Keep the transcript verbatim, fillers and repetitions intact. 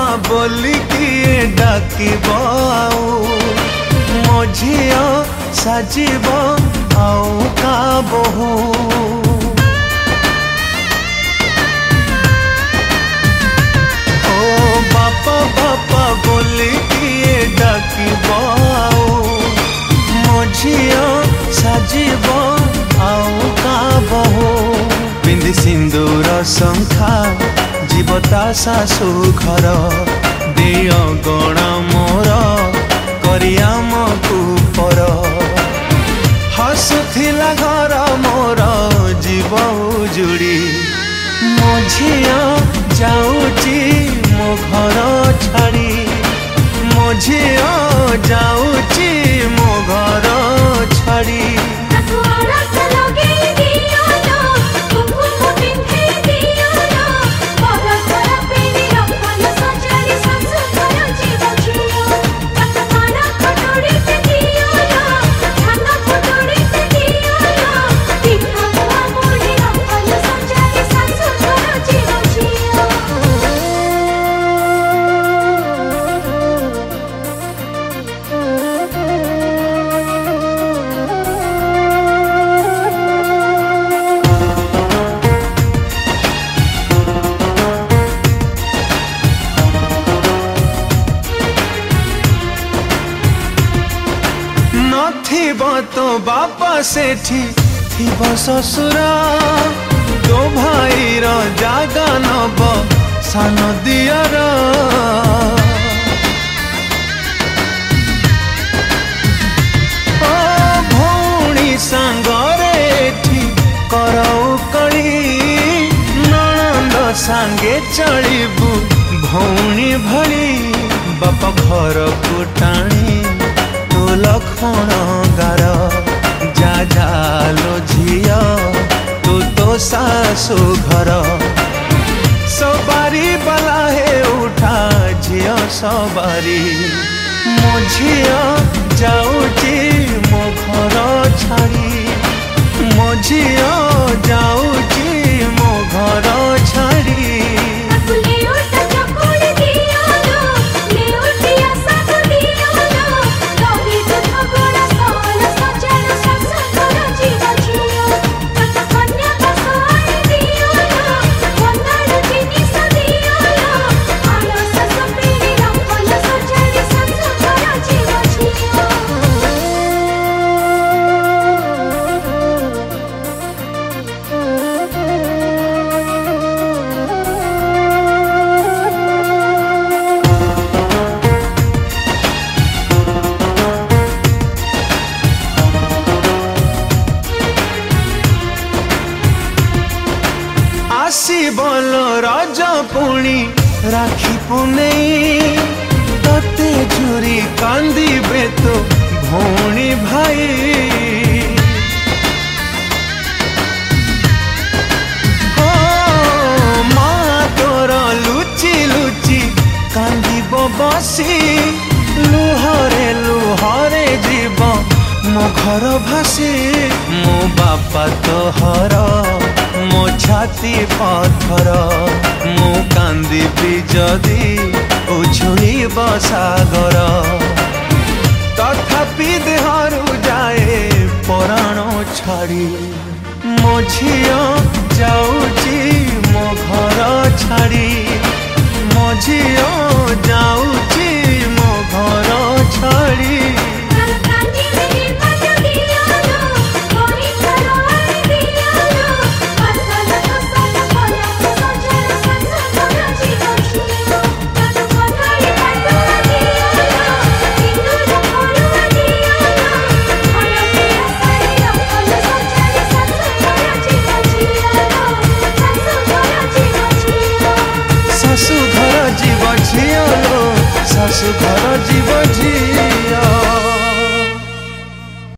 बोली किए डाकिब मो झिया साजिब आउ का बहु ओ बापा बापा बोली किए डाकिब मो झिया साजिब आउ का बहु पिंधि सिंदूर शंखा जीवता सासु घर दिय गण मोर करियाम कुपर हसुथिला घर मोर जीव उजुड़ी मो झिया जाऊची मो घर छाड़ी मो झिया जाऊची मो घर छाड़ी तो बापा सेठी थिब ससुरा तो भाई रो जागा नब सान दियर ओ भौणी सांगरे एठी करौ कली ननंद सांगे चलिबू भौणी भली बापा घर को टाणी तो लखण गार जा जालो झिया तू तो सासु घर सवारी बला है उठा झिया सवारी मो झिया जाऊची मो घर छाड़ी मो झिया जाऊची मो घर छाड़ी बोलो राजा पुणी राखी पुने तते झुरी कांदीबे तो भौणी भाई ओ माँ तोर लुचि लुचि कांदीब बसी लुहरे लुहरे जीव मो घर भासी मो बापा तोहर मो छाती पत्थर मु कांदी जदि उछुड़ी सागर तथापि देहरु जाए पराण छाड़ी मो झिया जाऊची मो घर छाड़ी मो झिया जाऊची मो घर छाड़ी सासु घर जीव झिया लो सासु घर जीव